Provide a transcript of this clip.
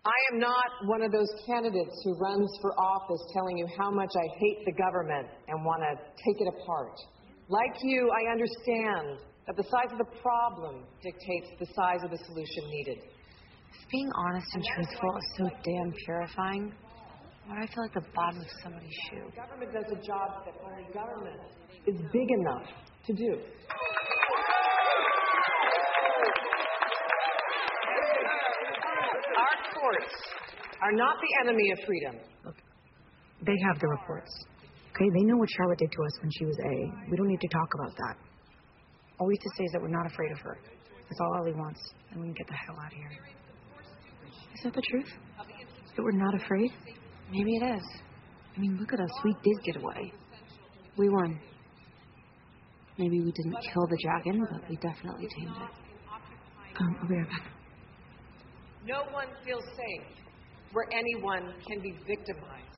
I am not one of those candidates who runs for office telling you how much I hate the government and want to take it apart. Like you, I understand that the size of the problem dictates the size of the solution needed. If being honest and truthful is so damn purifying, why do I feel like the bottom of somebody's shoe? The government does a job that only government is big enough to do. Our courts are not the enemy of freedom. Look, they have the reports. Okay, they know what Charlotte did to us when she was A. We don't need to talk about that. All we have to say is that we're not afraid of her. That's all Ellie wants, and we can get the hell out of here. Is that the truth? That we're not afraid? Maybe it is. I mean, look at us. We did get away. We won. Maybe we didn't kill the dragon, but we definitely tamed it. I'll be right back. No one feels safe where anyone can be victimized.